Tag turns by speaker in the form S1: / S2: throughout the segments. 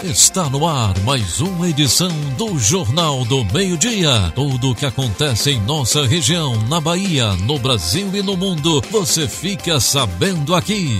S1: Está no ar mais uma edição do Jornal do Meio-Dia. Tudo o que acontece em nossa região, na Bahia, no Brasil e no mundo, você fica sabendo aqui.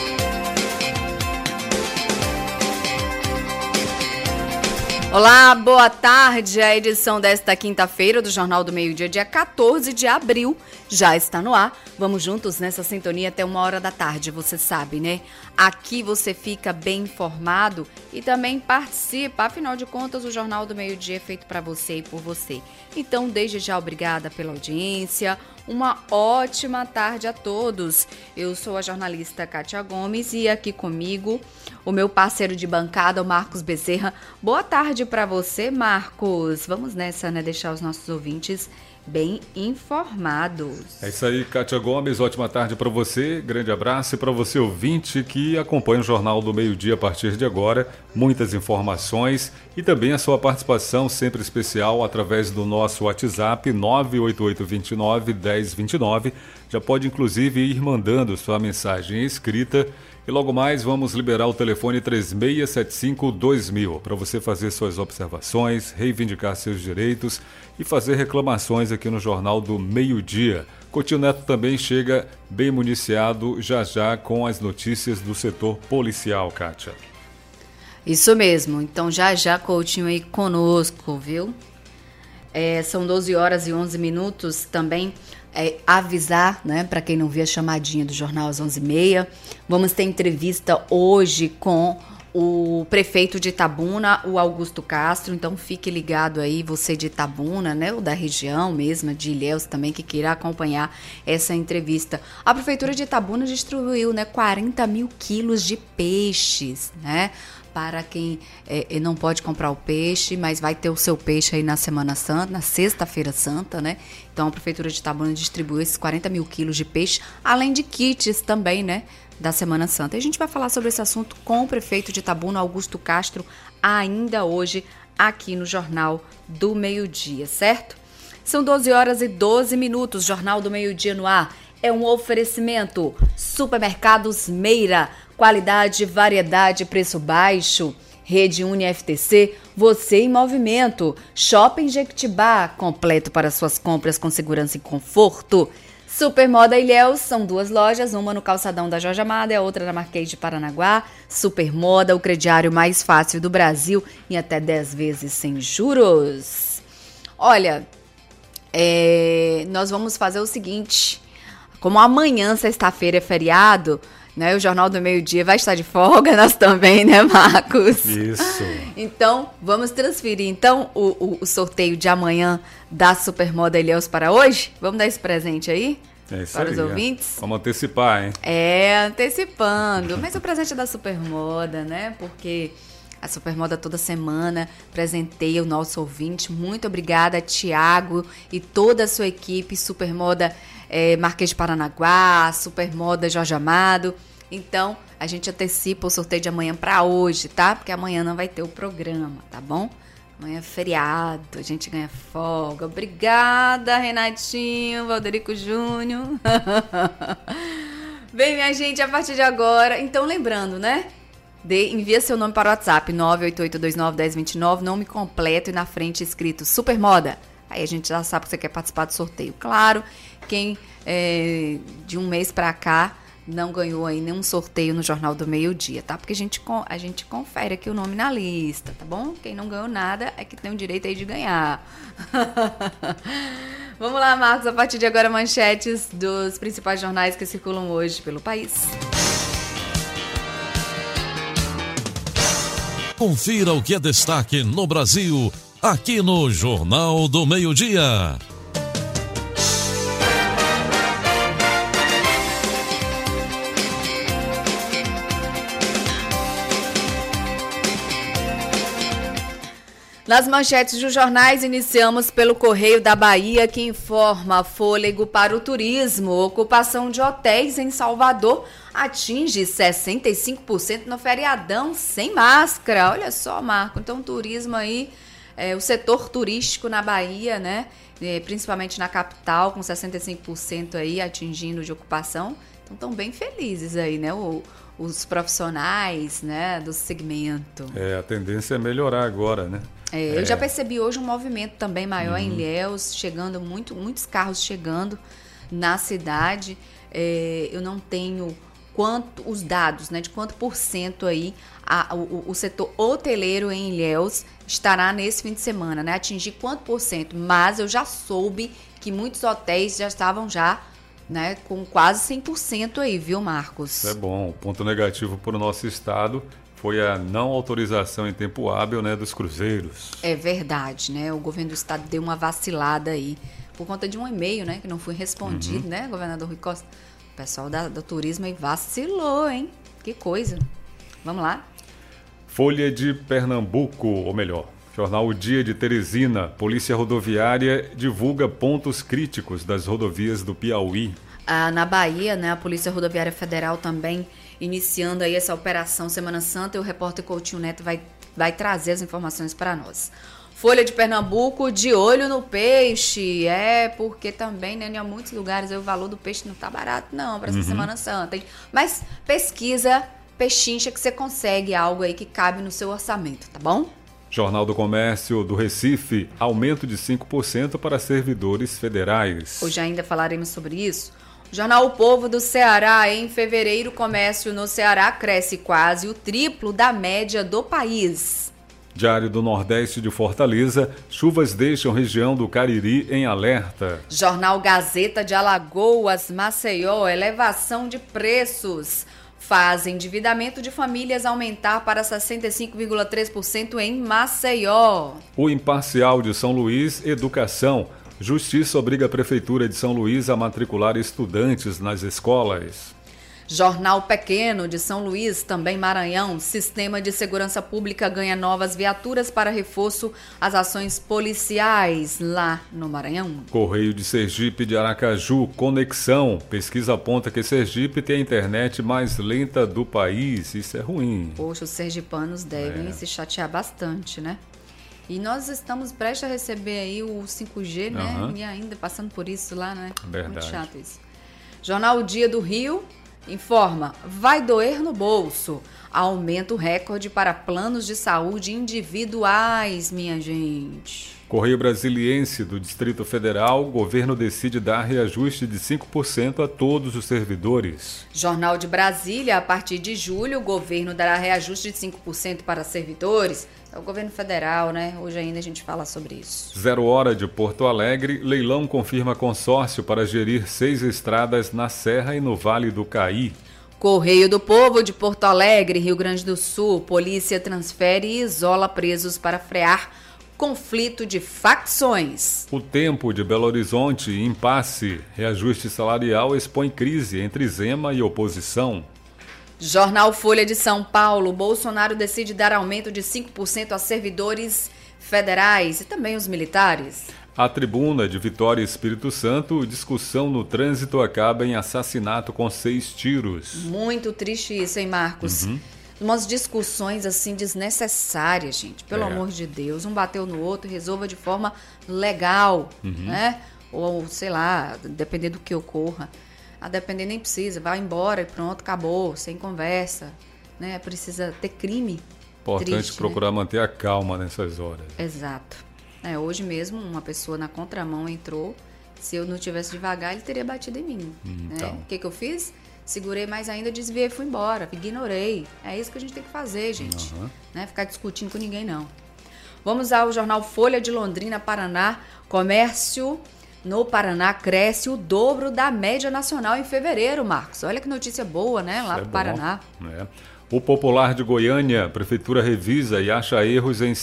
S2: Olá, boa tarde. A edição desta quinta-feira do Jornal do Meio-Dia, dia 14 de abril, já está no ar. Vamos juntos nessa sintonia até 1h da tarde, você sabe, né? Aqui você fica bem informado e também participa. Afinal de contas, o Jornal do Meio-Dia é feito para você e por você. Então, desde já, obrigada pela audiência. Uma ótima tarde a todos. Eu sou a jornalista Kátia Gomes e aqui comigo o meu parceiro de bancada, o Marcos Bezerra. Boa tarde para você, Marcos. Vamos nessa, né? Deixar os nossos ouvintes bem informados.
S3: É isso aí, Kátia Gomes. Ótima tarde para você. Grande abraço e para você, ouvinte, que acompanha o Jornal do Meio-Dia a partir de agora. Muitas informações e também a sua participação sempre especial através do nosso WhatsApp 988291029. Já pode inclusive ir mandando sua mensagem escrita. E logo mais vamos liberar o telefone 3675-2000 para você fazer suas observações, reivindicar seus direitos e fazer reclamações aqui no Jornal do Meio-Dia. Coutinho Neto também chega bem municiado já com as notícias do setor policial, Kátia.
S2: Isso mesmo, então já Coutinho aí conosco, viu? São 12h11 também. Avisar, né, para quem não viu a chamadinha do jornal às 11h30, vamos ter entrevista hoje com o prefeito de Itabuna, o Augusto Castro, então fique ligado aí, você de Itabuna, né, ou da região mesmo, de Ilhéus também, que queira acompanhar essa entrevista. A prefeitura de Itabuna distribuiu, né, 40 mil quilos de peixes, né, para quem não pode comprar o peixe, mas vai ter o seu peixe aí na Semana Santa, na Sexta-feira Santa, né? Então a Prefeitura de Itabuna distribuiu esses 40 mil quilos de peixe, além de kits também, né? Da Semana Santa. E a gente vai falar sobre esse assunto com o prefeito de Itabuna, Augusto Castro, ainda hoje aqui no Jornal do Meio-Dia, certo? São 12h12, Jornal do Meio-Dia no ar. É um oferecimento. Supermercados Meira. Qualidade, variedade, preço baixo. Rede UniFTC, você em movimento. Shopping Jequitibá, completo para suas compras com segurança e conforto. Supermoda Ilhéus, são 2 lojas, uma no calçadão da Jorge Amado e a outra na Marquês de Paranaguá. Supermoda, o crediário mais fácil do Brasil e até 10 vezes sem juros. Olha, nós vamos fazer o seguinte, como amanhã, sexta-feira, é feriado, né, o Jornal do Meio-Dia vai estar de folga, nós também, né, Marcos?
S3: Isso.
S2: Então, vamos transferir, então, o sorteio de amanhã da Supermoda Ilhéus para hoje? Vamos dar esse presente aí?
S3: É isso
S2: para
S3: aí,
S2: os ouvintes?
S3: Vamos antecipar, hein?
S2: Antecipando. Mas o presente é da Supermoda, né? Porque a Supermoda toda semana presenteia o nosso ouvinte. Muito obrigada, Tiago e toda a sua equipe. Supermoda Marquês de Paranaguá, Supermoda Jorge Amado. Então, a gente antecipa o sorteio de amanhã para hoje, tá? Porque amanhã não vai ter o programa, tá bom? Amanhã é feriado, a gente ganha folga. Obrigada, Renatinho, Valderico Júnior. Bem, minha gente, a partir de agora... Então, lembrando, né? Envia seu nome para o WhatsApp, 988291029, nome completo e na frente escrito Supermoda. Aí a gente já sabe que você quer participar do sorteio. Claro, quem de um mês para cá não ganhou aí nenhum sorteio no Jornal do Meio-Dia, tá? Porque a gente confere aqui o nome na lista, tá bom? Quem não ganhou nada é que tem o direito aí de ganhar. Vamos lá, Marcos, a partir de agora manchetes dos principais jornais que circulam hoje pelo país.
S1: Confira o que é destaque no Brasil, aqui no Jornal do Meio-Dia.
S2: Nas manchetes dos jornais, iniciamos pelo Correio da Bahia, que informa fôlego para o turismo. Ocupação de hotéis em Salvador atinge 65% no feriadão sem máscara. Olha só, Marco, então o turismo aí, o setor turístico na Bahia, né? Principalmente na capital, com 65% aí atingindo de ocupação. Então estão bem felizes aí, né? O os profissionais, né, do segmento.
S3: A tendência é melhorar agora, né?
S2: Eu já percebi hoje um movimento também maior em Ilhéus, chegando muitos carros chegando na cidade. Eu não tenho os dados, né, de quanto por cento aí o setor hoteleiro em Ilhéus estará nesse fim de semana, né? Atingir quanto por cento, mas eu já soube que muitos hotéis já estavam né, com quase 100% aí, viu, Marcos?
S3: Isso é bom. O ponto negativo para o nosso estado foi a não autorização em tempo hábil, né, dos cruzeiros. É
S2: verdade, né? O governo do estado deu uma vacilada aí por conta de um e-mail, né, que não foi respondido, né, governador Rui Costa? O pessoal do turismo aí vacilou, hein? Que coisa. Vamos lá.
S3: Folha de Pernambuco, ou melhor, jornal O Dia de Teresina. Polícia Rodoviária divulga pontos críticos das rodovias do Piauí.
S2: Na Bahia, né, a Polícia Rodoviária Federal também iniciando aí essa operação Semana Santa, e o repórter Coutinho Neto vai trazer as informações para nós. Folha de Pernambuco, de olho no peixe. Porque também, né, em muitos lugares aí, o valor do peixe não tá barato não para essa Semana Santa, hein? Mas pesquisa, pechincha, que você consegue algo aí que cabe no seu orçamento, tá bom?
S3: Jornal do Comércio do Recife, aumento de 5% para servidores federais.
S2: Hoje ainda falaremos sobre isso. Jornal O Povo do Ceará, em fevereiro, o comércio no Ceará cresce quase o triplo da média do país.
S3: Diário do Nordeste de Fortaleza, chuvas deixam região do Cariri em alerta.
S2: Jornal Gazeta de Alagoas, Maceió, elevação de preços faz endividamento de famílias aumentar para 65,3% em Maceió.
S3: O Imparcial de São Luís, Educação. Justiça obriga a Prefeitura de São Luís a matricular estudantes nas escolas.
S2: Jornal Pequeno de São Luís, também Maranhão. Sistema de Segurança Pública ganha novas viaturas para reforço às ações policiais lá no Maranhão.
S3: Correio de Sergipe de Aracaju, conexão. Pesquisa aponta que Sergipe tem a internet mais lenta do país. Isso é ruim.
S2: Poxa, os sergipanos devem se chatear bastante, né? E nós estamos prestes a receber aí o 5G, né? E ainda passando por isso lá, né?
S3: Verdade.
S2: Muito chato isso. Jornal O Dia do Rio informa, vai doer no bolso. Aumento recorde para planos de saúde individuais, minha gente.
S3: Correio Brasiliense do Distrito Federal, governo decide dar reajuste de 5% a todos os servidores.
S2: Jornal de Brasília, a partir de julho, o governo dará reajuste de 5% para servidores. É o governo federal, né? Hoje ainda a gente fala sobre isso.
S3: 0 Hora de Porto Alegre, leilão confirma consórcio para gerir 6 estradas na Serra e no Vale do Caí.
S2: Correio do Povo de Porto Alegre, Rio Grande do Sul, polícia transfere e isola presos para frear conflito de facções.
S3: O Tempo de Belo Horizonte, impasse. Reajuste salarial expõe crise entre Zema e oposição.
S2: Jornal Folha de São Paulo, Bolsonaro decide dar aumento de 5% a servidores federais e também os militares.
S3: A Tribuna de Vitória e Espírito Santo, discussão no trânsito acaba em assassinato com 6 tiros.
S2: Muito triste isso, hein, Marcos? Umas discussões assim desnecessárias, gente. Pelo amor de Deus. Um bateu no outro, resolva de forma legal, né? Ou, sei lá, dependendo do que ocorra. A depender nem precisa, vai embora e pronto, acabou, sem conversa, né? Precisa ter crime.
S3: Importante triste, procurar manter a calma nessas horas.
S2: Exato. Hoje mesmo uma pessoa na contramão entrou, se eu não tivesse devagar ele teria batido em mim.
S3: Então.
S2: O que eu fiz? Segurei mais ainda, desviei e fui embora, ignorei. É isso que a gente tem que fazer, gente. Né? Ficar discutindo com ninguém, não. Vamos ao jornal Folha de Londrina, Paraná. Comércio no Paraná cresce o dobro da média nacional em fevereiro, Marcos. Olha que notícia boa, né? Lá pro Paraná.
S3: O Popular de Goiânia, a prefeitura revisa e acha erros em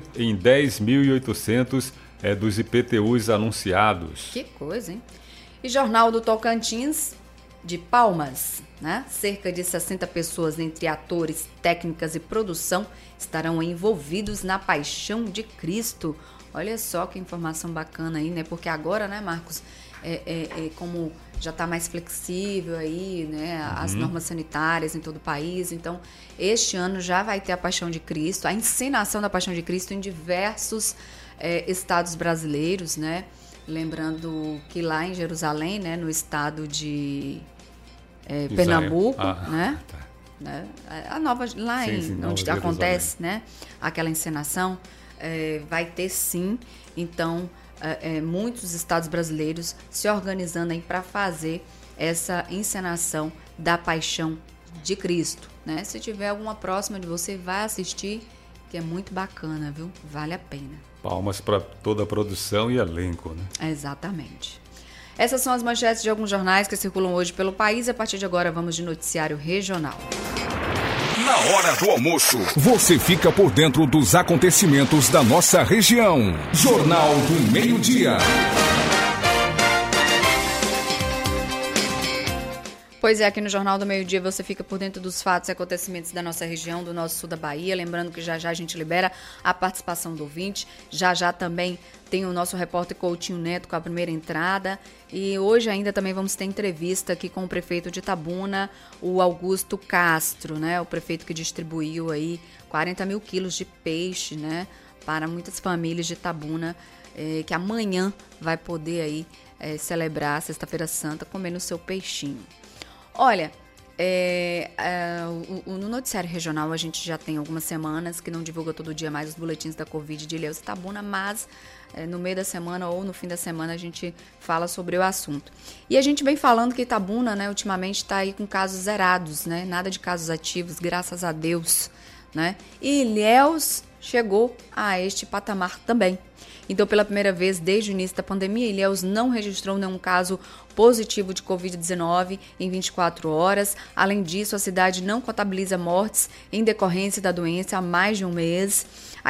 S3: 10.800 dos IPTUs anunciados.
S2: Que coisa, hein? E Jornal do Tocantins, de Palmas, né? Cerca de 60 pessoas, entre atores, técnicas e produção, estarão envolvidos na Paixão de Cristo. Olha só que informação bacana aí, né? Porque agora, né, Marcos, como já está mais flexível aí, né? As normas sanitárias em todo o país. Então, este ano já vai ter a Paixão de Cristo, a encenação da Paixão de Cristo em diversos estados brasileiros, né? Lembrando que lá em Jerusalém, né, no estado de Pernambuco, né? né? A nova, lá
S3: sim,
S2: onde
S3: Nova
S2: acontece, né? Aquela encenação, vai ter sim. Então, muitos estados brasileiros se organizando aí para fazer essa encenação da Paixão de Cristo, né? Se tiver alguma próxima de você, vai assistir, que é muito bacana, viu? Vale a pena.
S3: Palmas para toda a produção e elenco, né?
S2: Exatamente. Essas são as manchetes de alguns jornais que circulam hoje pelo país. A partir de agora, vamos de noticiário regional.
S4: Na hora do almoço, você fica por dentro dos acontecimentos da nossa região. Jornal do Meio-Dia.
S2: Pois é, aqui no Jornal do Meio-Dia você fica por dentro dos fatos e acontecimentos da nossa região, do nosso sul da Bahia. Lembrando que já a gente libera a participação do ouvinte. Já também tem o nosso repórter Coutinho Neto com a primeira entrada. E hoje ainda também vamos ter entrevista aqui com o prefeito de Itabuna, o Augusto Castro, né? O prefeito que distribuiu aí 40 mil quilos de peixe, né? Para muitas famílias de Itabuna, que amanhã vai poder aí celebrar a Sexta-feira Santa comendo o seu peixinho. Olha, no noticiário regional a gente já tem algumas semanas que não divulga todo dia mais os boletins da Covid de Ilhéus e Itabuna, mas no meio da semana ou no fim da semana a gente fala sobre o assunto. E a gente vem falando que Itabuna, né, ultimamente está aí com casos zerados, né, nada de casos ativos, graças a Deus, né? E Ilhéus chegou a este patamar também. Então, pela primeira vez desde o início da pandemia, Ilhéus não registrou nenhum caso positivo de Covid-19 em 24 horas. Além disso, a cidade não contabiliza mortes em decorrência da doença há mais de um mês.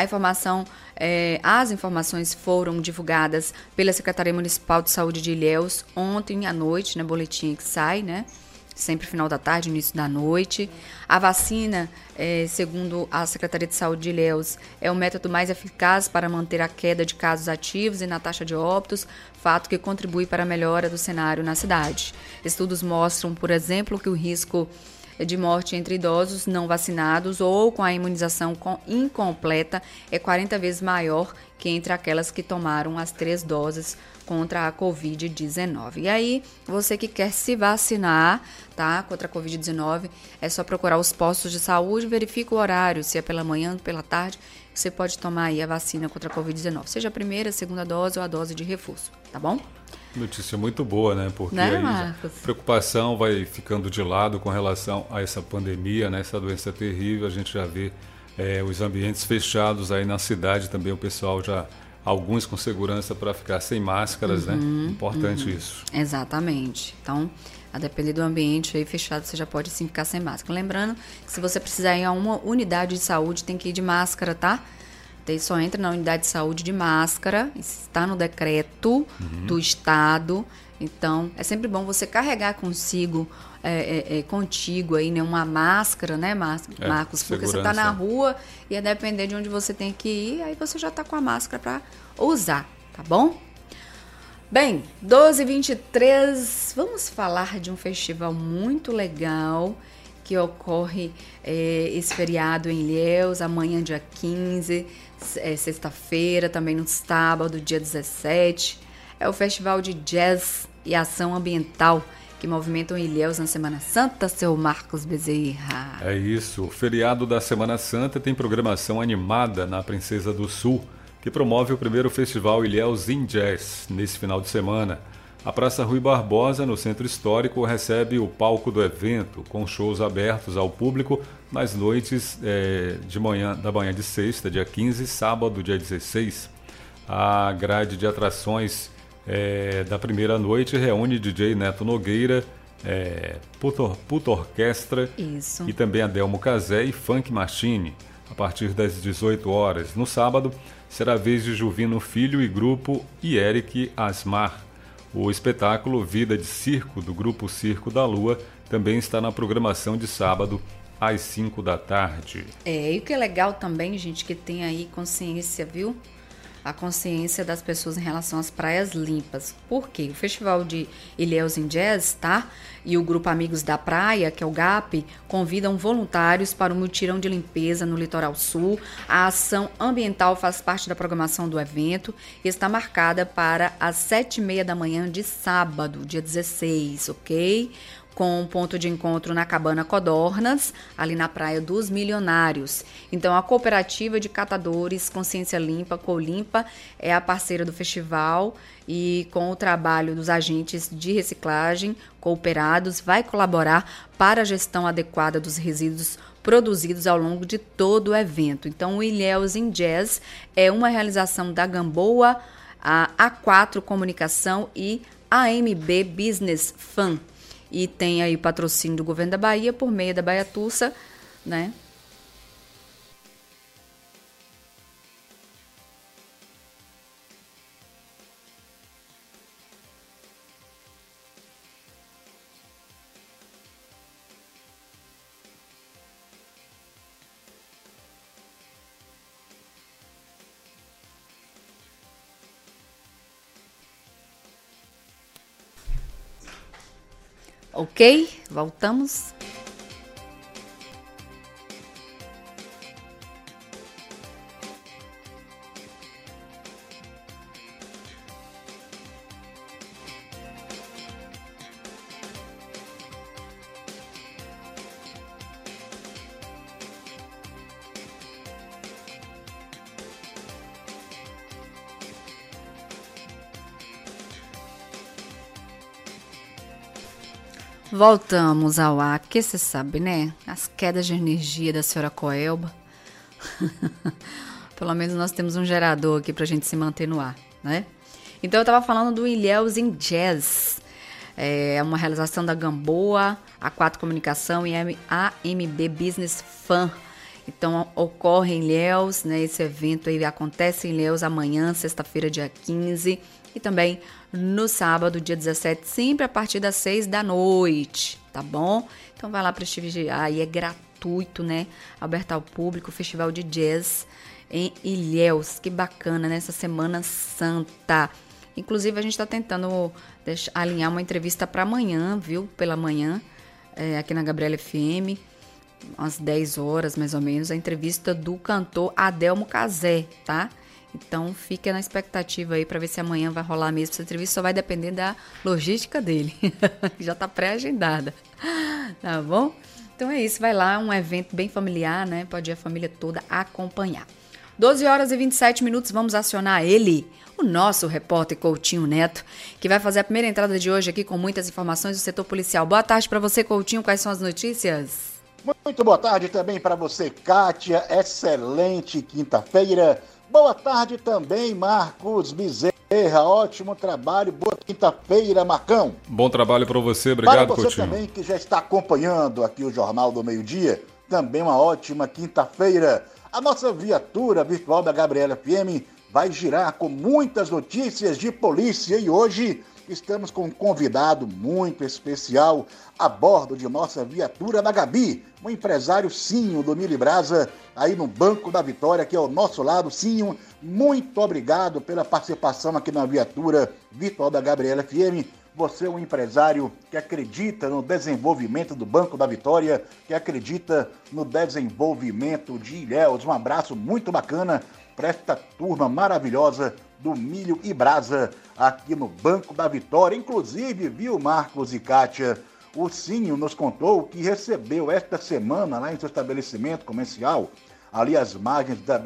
S2: As informações foram divulgadas pela Secretaria Municipal de Saúde de Ilhéus ontem à noite, né, boletim que sai, né? Sempre final da tarde, início da noite. A vacina, segundo a Secretaria de Saúde de Ilhéus, é o método mais eficaz para manter a queda de casos ativos e na taxa de óbitos, fato que contribui para a melhora do cenário na cidade. Estudos mostram, por exemplo, que o risco de morte entre idosos não vacinados ou com a imunização incompleta é 40 vezes maior que entre aquelas que tomaram as 3 doses contra a Covid-19. E aí, você que quer se vacinar, tá, contra a Covid-19, é só procurar os postos de saúde, verifica o horário, se é pela manhã, pela tarde, você pode tomar aí a vacina contra a Covid-19, seja a primeira, a segunda dose ou a dose de reforço, tá bom?
S3: Notícia muito boa, né? Porque
S2: né,
S3: aí
S2: Marcos?
S3: a preocupação vai ficando de lado com relação a essa pandemia, né? Essa doença terrível. A gente já vê os ambientes fechados aí na cidade também, o pessoal já, alguns com segurança para ficar sem máscaras, né? Importante isso.
S2: Exatamente. Então, a depender do ambiente aí fechado, você já pode sim ficar sem máscara. Lembrando que se você precisar ir a uma unidade de saúde, tem que ir de máscara, tá? Só entra na unidade de saúde de máscara, está no decreto do Estado. Então, é sempre bom você carregar contigo aí, né, uma máscara, né, Marcos? Porque você está na rua e a depender de onde você tem que ir, aí você já está com a máscara para usar, tá bom? Bem, 12h23, vamos falar de um festival muito legal que ocorre esse feriado em Ilhéus, amanhã dia 15, sexta-feira, também no sábado, dia 17. É o Festival de Jazz e Ação Ambiental que movimentam Ilhéus na Semana Santa, seu Marcos Bezerra.
S3: É isso, o feriado da Semana Santa tem programação animada na Princesa do Sul, que promove o primeiro festival Ilhéus in Jazz nesse final de semana. A Praça Rui Barbosa, no Centro Histórico, recebe o palco do evento, com shows abertos ao público nas noites da manhã de sexta, dia 15, sábado, dia 16. A grade de atrações da primeira noite reúne DJ Neto Nogueira, Puto Orquestra
S2: Isso.
S3: E também Adelmo Cazé e Funk Machine, a partir das 18 horas. No sábado, será a vez de Juvino Filho e grupo e Eric Asmar. O espetáculo Vida de Circo, do grupo Circo da Lua, também está na programação de sábado, às 5 da tarde.
S2: E o que é legal também, gente, que tem aí consciência, viu? A consciência das pessoas em relação às praias limpas. Por quê? O Festival de Ilhéus in Jazz, tá? E o Grupo Amigos da Praia, que é o GAP, convidam voluntários para um mutirão de limpeza no Litoral Sul. A ação ambiental faz parte da programação do evento e está marcada para as 7h30 da manhã de sábado, dia 16, ok? com um ponto de encontro na Cabana Codornas, ali na Praia dos Milionários. Então, a Cooperativa de Catadores Consciência Limpa, Colimpa, é a parceira do festival e com o trabalho dos agentes de reciclagem cooperados vai colaborar para a gestão adequada dos resíduos produzidos ao longo de todo o evento. Então, o Ilhéus in Jazz é uma realização da Gamboa, a A4 Comunicação e a AMB Business Fun. E tem aí o patrocínio do Governo da Bahia por meio da Baiatussa, né? Ok, voltamos. Voltamos ao ar, que você sabe, né? As quedas de energia da senhora Coelba. Pelo menos nós temos um gerador aqui pra gente se manter no ar, né? Então eu tava falando do Ilhéus in Jazz. É uma realização da Gamboa, A4 Comunicação e a AMB Business Fun. Então ocorre em Ilhéus, né? Esse evento aí acontece em Ilhéus amanhã, sexta-feira, dia 15, e também no sábado, dia 17, sempre a partir das 6 da noite, tá bom? Então vai lá prestigiar, e é gratuito, né? Aberto ao público, Festival de Jazz em Ilhéus, que bacana, nessa Semana Santa. Inclusive a gente tá tentando alinhar uma entrevista para amanhã, viu? Pela manhã, aqui na Gabriela FM, às 10 horas mais ou menos, a entrevista do cantor Adelmo Cazé, tá? Então, fica na expectativa aí para ver se amanhã vai rolar mesmo essa entrevista. Só vai depender da logística dele. Já tá pré-agendada. Tá bom? Então é isso, vai lá, um evento bem familiar, né? Pode ir a família toda acompanhar. 12 horas e 27 minutos, vamos acionar ele, o nosso repórter Coutinho Neto, que vai fazer a primeira entrada de hoje aqui com muitas informações do setor policial. Boa tarde para você, Coutinho. Quais são as notícias?
S5: Muito boa tarde também para você, Kátia. Excelente quinta-feira. Boa tarde também, Marcos Bezerra. Ótimo trabalho. Boa quinta-feira, Marcão.
S3: Bom trabalho para você. Obrigado,
S5: Coutinho. Para você também que já está acompanhando aqui o Jornal do Meio-Dia, também uma ótima quinta-feira. A nossa viatura virtual da Gabriela FM vai girar com muitas notícias de polícia e hoje estamos com um convidado muito especial a bordo de nossa viatura da Gabi, um empresário Cinho do Milho e Brasa, aí no Banco da Vitória, que é ao nosso lado. Cinho, muito obrigado pela participação aqui na viatura virtual da Gabriela FM. Você é um empresário que acredita no desenvolvimento do Banco da Vitória, que acredita no desenvolvimento de Ilhéus. Um abraço muito bacana para esta turma maravilhosa do Milho e Brasa aqui no Banco da Vitória. Inclusive, viu, Marcos e Kátia, o Cinho nos contou que recebeu esta semana lá em seu estabelecimento comercial, ali às margens da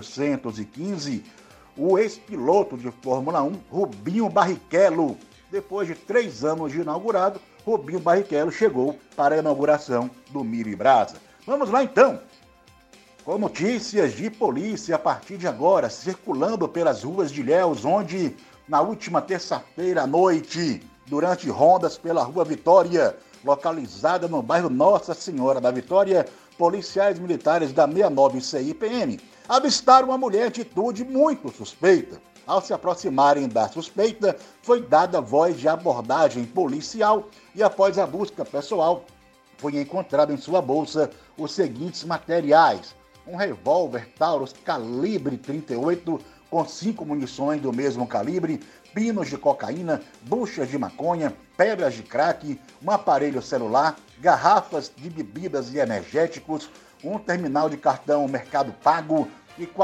S5: BR-415, o ex-piloto de Fórmula 1, Rubinho Barrichello. Depois de 3 anos de inaugurado, Rubinho Barrichello chegou para a inauguração do Milho e Brasa. Vamos lá então, com notícias de polícia a partir de agora, circulando pelas ruas de Ilhéus, onde na última terça-feira à noite, durante rondas pela Rua Vitória, localizada no bairro Nossa Senhora da Vitória, policiais militares da 69 CIPM avistaram uma mulher de atitude muito suspeita. Ao se aproximarem da suspeita, foi dada voz de abordagem policial e após a busca pessoal, foi encontrado em sua bolsa os seguintes materiais: um revólver Taurus calibre 38 com 5 munições do mesmo calibre, pinos de cocaína, buchas de maconha, pedras de crack, um aparelho celular, garrafas de bebidas e energéticos, um terminal de cartão Mercado Pago e R$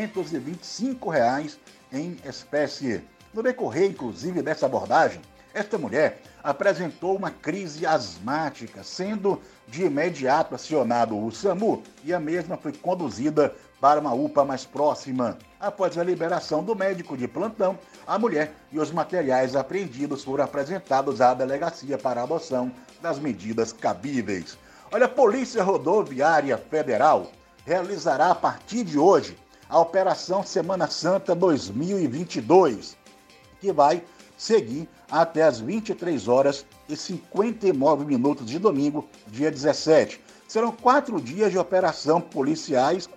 S5: 425 em espécie. No decorrer, inclusive, dessa abordagem, esta mulher apresentou uma crise asmática, sendo de imediato acionado o SAMU e a mesma foi conduzida para uma UPA mais próxima. Após a liberação do médico de plantão, a mulher e os materiais apreendidos foram apresentados à delegacia para adoção das medidas cabíveis. Olha, a Polícia Rodoviária Federal realizará a partir de hoje a Operação Semana Santa 2022, que vai seguir até as 23 horas e 59 minutos de domingo, dia 17. Serão 4 dias de operação policiais,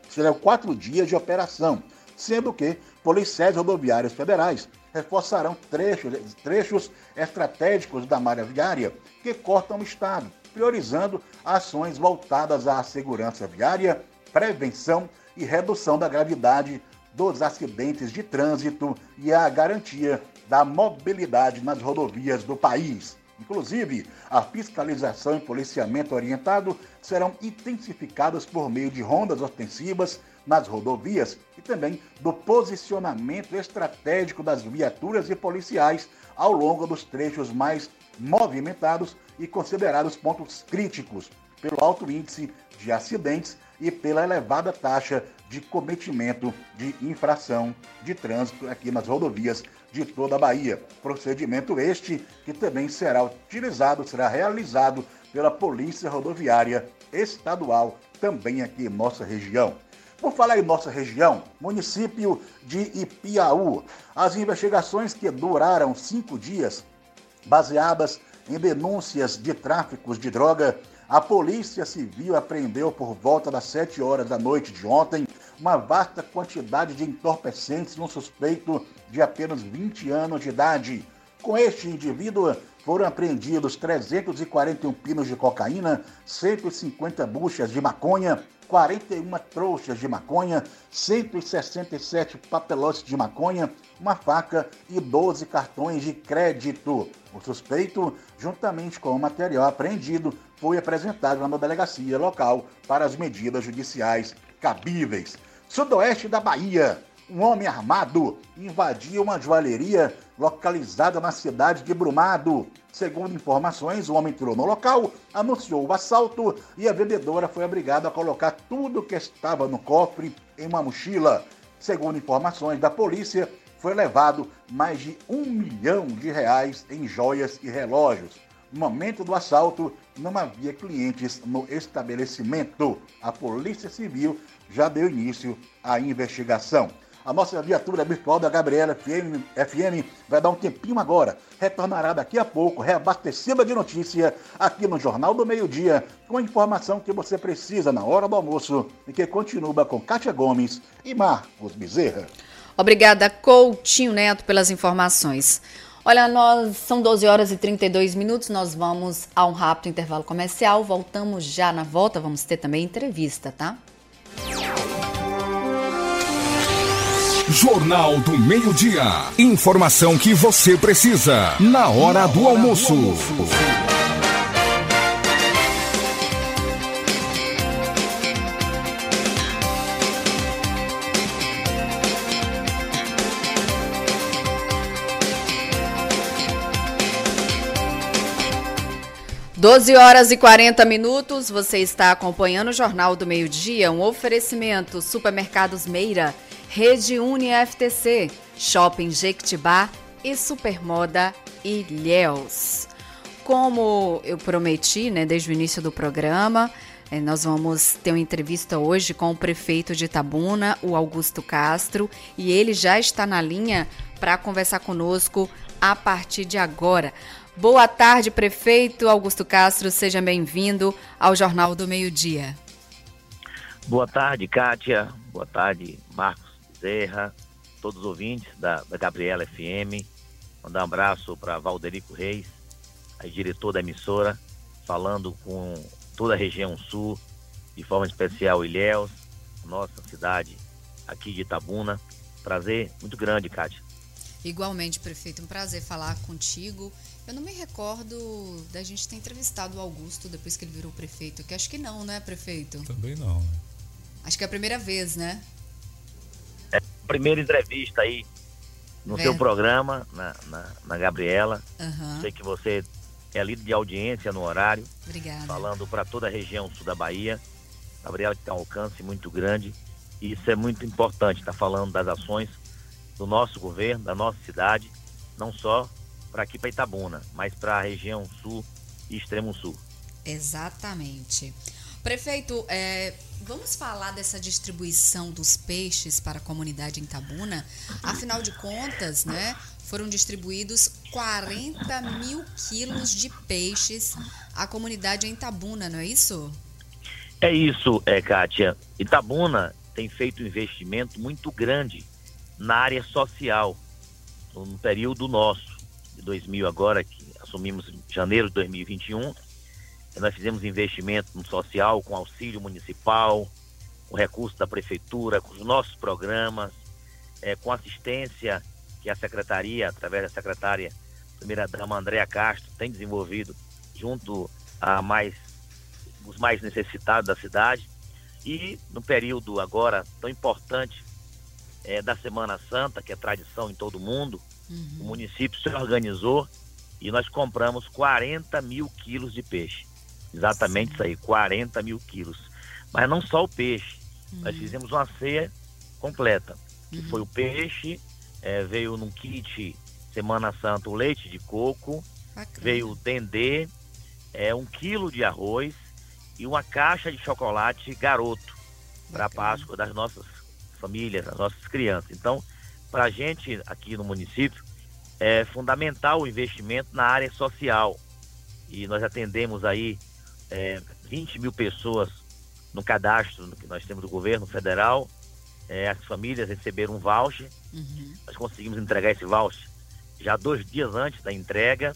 S5: sendo que policiais rodoviários federais reforçarão trechos estratégicos da malha viária que cortam o estado, priorizando ações voltadas à segurança viária, prevenção e redução da gravidade dos acidentes de trânsito e à garantia da mobilidade nas rodovias do país. Inclusive, a fiscalização e policiamento orientado serão intensificados por meio de rondas ostensivas nas rodovias e também do posicionamento estratégico das viaturas e policiais ao longo dos trechos mais movimentados e considerados pontos críticos pelo alto índice de acidentes e pela elevada taxa de cometimento de infração de trânsito aqui nas rodovias de toda a Bahia. Procedimento este que também será realizado pela Polícia Rodoviária Estadual, também aqui em nossa região. Por falar em nossa região, município de Ipiaú, as investigações que duraram 5 dias, baseadas em denúncias de tráficos de droga, a Polícia Civil apreendeu por volta das 7 horas da noite de ontem uma vasta quantidade de entorpecentes num suspeito de apenas 20 anos de idade. Com este indivíduo foram apreendidos 341 pinos de cocaína, 150 buchas de maconha, 41 trouxas de maconha, 167 papelotes de maconha, uma faca e 12 cartões de crédito. O suspeito, juntamente com o material apreendido, foi apresentado na delegacia local para as medidas judiciais cabíveis. Sudoeste da Bahia, um homem armado invadiu uma joalheria localizada na cidade de Brumado. Segundo informações, o homem entrou no local, anunciou o assalto e a vendedora foi obrigada a colocar tudo que estava no cofre em uma mochila. Segundo informações da polícia, foi levado mais de R$1 milhão em joias e relógios. No momento do assalto, não havia clientes no estabelecimento. A Polícia Civil já deu início à investigação. A nossa viatura virtual da Gabriela FM vai dar um tempinho agora. Retornará daqui a pouco, reabastecida de notícia, aqui no Jornal do Meio-Dia, com a informação que você precisa na hora do almoço e que continua com Kátia Gomes e Marcos Bezerra.
S2: Obrigada, Coutinho Neto, pelas informações. Olha, são 12 horas e 32 minutos, nós vamos a um rápido intervalo comercial, voltamos já na volta, vamos ter também entrevista, tá?
S4: Jornal do Meio-Dia. Informação que você precisa na hora do almoço.
S2: 12 horas e 40 minutos, você está acompanhando o Jornal do Meio-Dia, um oferecimento Supermercados Meira, Rede Uni FTC, Shopping Jequitibá e Supermoda Ilhéus. Como eu prometi, desde o início do programa, nós vamos ter uma entrevista hoje com o prefeito de Itabuna, o Augusto Castro, e ele já está na linha para conversar conosco a partir de agora. Boa tarde, prefeito Augusto Castro, seja bem-vindo ao Jornal do Meio-Dia.
S6: Boa tarde, Kátia. Boa tarde, Marcos Bezerra, todos os ouvintes da Gabriela FM. Mandar um abraço para Valderico Reis, a diretor da emissora, falando com toda a região sul, de forma especial Ilhéus, nossa cidade aqui de Itabuna. Prazer muito grande, Kátia.
S2: Igualmente, prefeito, um prazer falar contigo. Eu não me recordo da gente ter entrevistado o Augusto depois que ele virou prefeito, que acho que não, né, prefeito?
S3: Também não, né?
S2: Acho que é a primeira vez, né?
S6: É a primeira entrevista aí no seu programa, na Gabriela.
S2: Uhum.
S6: Sei que você é líder de audiência no horário.
S2: Obrigada.
S6: Falando para toda a região sul da Bahia. Gabriela tem um alcance muito grande e isso é muito importante, tá falando das ações do nosso governo, da nossa cidade, não só para aqui para Itabuna, mas para a região sul e extremo sul.
S2: Exatamente. Prefeito, vamos falar dessa distribuição dos peixes para a comunidade em Itabuna. Afinal de contas, né, foram distribuídos 40 mil quilos de peixes à comunidade em Itabuna, não é isso?
S6: É isso, Kátia. Itabuna tem feito um investimento muito grande na área social, no período nosso, de 2000 agora, que assumimos em janeiro de 2021, nós fizemos investimento no social, com auxílio municipal, com recursos da prefeitura, com os nossos programas, com assistência que a secretaria, através da secretária primeira-dama Andréa Castro, tem desenvolvido junto a os mais necessitados da cidade. E no período agora tão importante da Semana Santa, que é tradição em todo mundo, o município se organizou e nós compramos 40 mil quilos de peixe. Exatamente isso aí, 40 mil quilos. Mas não só o peixe, nós fizemos uma ceia completa, que foi o peixe, veio num kit Semana Santa o leite de coco, veio o dendê, 1 quilo de arroz e uma caixa de chocolate Garoto para a Páscoa das nossas famílias, das nossas crianças. Então, para a gente aqui no município, é fundamental o investimento na área social. E nós atendemos aí 20 mil pessoas no cadastro que nós temos do governo federal. As famílias receberam um voucher. Nós conseguimos entregar esse voucher já 2 dias antes da entrega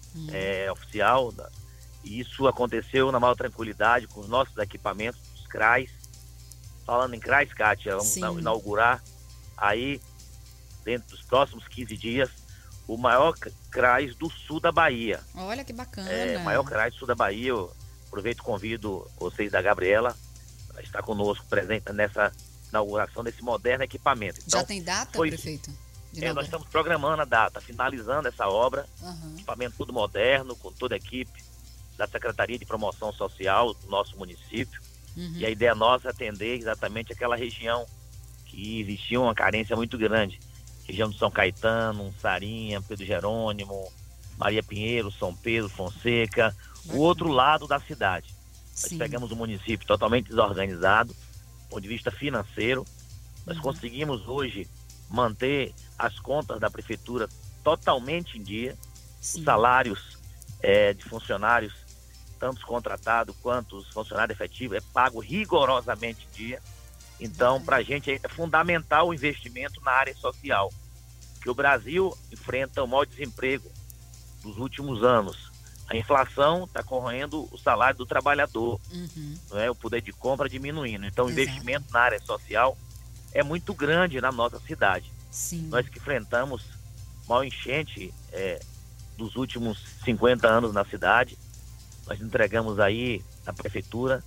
S6: oficial. E isso aconteceu na maior tranquilidade com os nossos equipamentos, os CRAs. Falando em CRAs, Kátia, vamos inaugurar aí, dentro dos próximos 15 dias, o maior CRAs do sul da Bahia.
S2: Olha que bacana.
S6: O maior CRAs do sul da Bahia. Eu aproveito e convido vocês da Gabriela a estar conosco presente nessa inauguração desse moderno equipamento. Então,
S2: já tem data, prefeito?
S6: Nós estamos programando a data, finalizando essa obra. Equipamento tudo moderno, com toda a equipe da Secretaria de Promoção Social do nosso município. E a ideia nossa é atender exatamente aquela região que existia uma carência muito grande. Região de São Caetano, Sarinha, Pedro Jerônimo, Maria Pinheiro, São Pedro, Fonseca, o outro lado da cidade. Nós pegamos um município totalmente desorganizado, do ponto de vista financeiro. Nós conseguimos hoje manter as contas da prefeitura totalmente em dia. Os salários de funcionários, tanto os contratados quanto os funcionários efetivos, é pago rigorosamente em dia. Então, para a gente é fundamental o investimento na área social, que o Brasil enfrenta o maior desemprego dos últimos anos. A inflação está corroendo o salário do trabalhador, o poder de compra diminuindo. Então, o investimento na área social é muito grande na nossa cidade. Nós que enfrentamos a maior enchente dos últimos 50 anos na cidade, nós entregamos aí na prefeitura